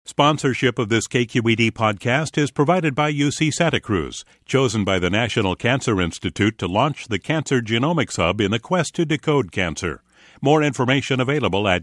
Sponsorship of this KQED podcast is provided by UC Santa Cruz, chosen by the National Cancer Institute to launch the Cancer Genomics Hub in the quest to decode cancer. More information available at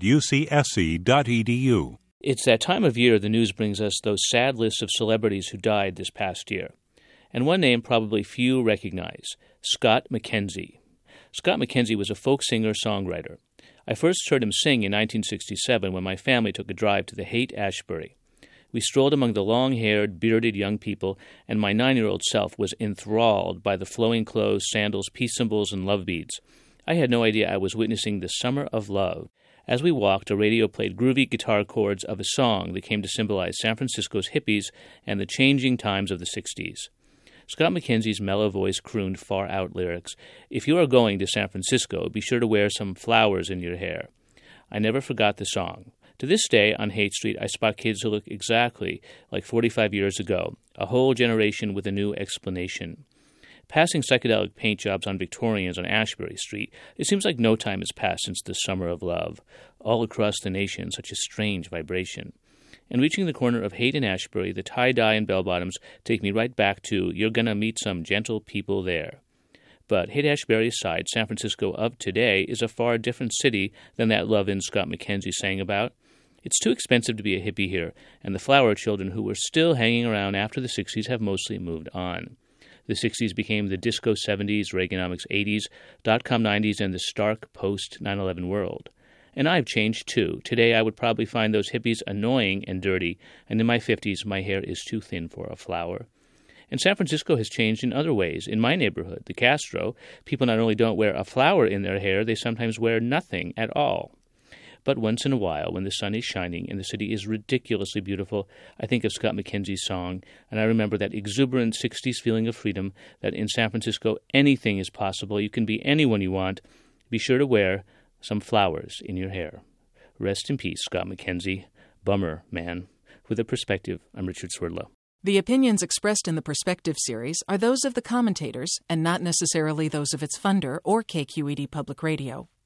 ucsc.edu. It's that time of year the news brings us those sad lists of celebrities who died this past year. And one name probably few recognize, Scott McKenzie. Scott McKenzie was a folk singer-songwriter. I first heard him sing in 1967 when my family took a drive to the Haight-Ashbury. We strolled among the long-haired, bearded young people, and my 9-year-old self was enthralled by the flowing clothes, sandals, peace symbols, and love beads. I had no idea I was witnessing the summer of love. As we walked, a radio played groovy guitar chords of a song that came to symbolize San Francisco's hippies and the changing times of the 60s. Scott McKenzie's mellow voice crooned far-out lyrics. If you are going to San Francisco, be sure to wear some flowers in your hair. I never forgot the song. To this day, on Haight Street, I spot kids who look exactly like 45 years ago, a whole generation with a new explanation. Passing psychedelic paint jobs on Victorians on Ashbury Street, it seems like no time has passed since the summer of love. All across the nation, such a strange vibration. And reaching the corner of Haight and Ashbury, the tie-dye and bell-bottoms take me right back to, you're gonna meet some gentle people there. But Haight-Ashbury aside, San Francisco of today is a far different city than that love-in Scott McKenzie sang about. It's too expensive to be a hippie here, and the flower children who were still hanging around after the 60s have mostly moved on. The 60s became the disco 70s, Reaganomics 80s, dot-com 90s, and the stark post-9/11 world. And I've changed, too. Today, I would probably find those hippies annoying and dirty, and in my 50s, my hair is too thin for a flower. And San Francisco has changed in other ways. In my neighborhood, the Castro, people not only don't wear a flower in their hair, they sometimes wear nothing at all. But once in a while, when the sun is shining and the city is ridiculously beautiful, I think of Scott McKenzie's song, and I remember that exuberant 60s feeling of freedom, that in San Francisco anything is possible. You can be anyone you want. Be sure to wear some flowers in your hair. Rest in peace, Scott McKenzie. Bummer, man. With a Perspective, I'm Richard Swerdlow. The opinions expressed in the Perspective series are those of the commentators and not necessarily those of its funder or KQED Public Radio.